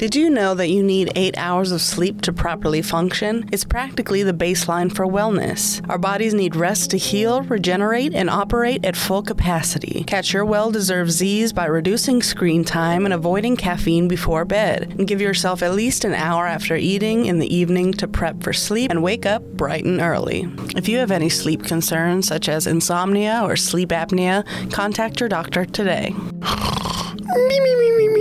Did you know that you need 8 hours of sleep to properly function? It's practically the baseline for wellness. Our bodies need rest to heal, regenerate, and operate at full capacity. Catch your well-deserved Z's by reducing screen time and avoiding caffeine before bed. And give yourself at least an hour after eating in the evening to prep for sleep and wake up bright and early. If you have any sleep concerns such as insomnia or sleep apnea, contact your doctor today. Me.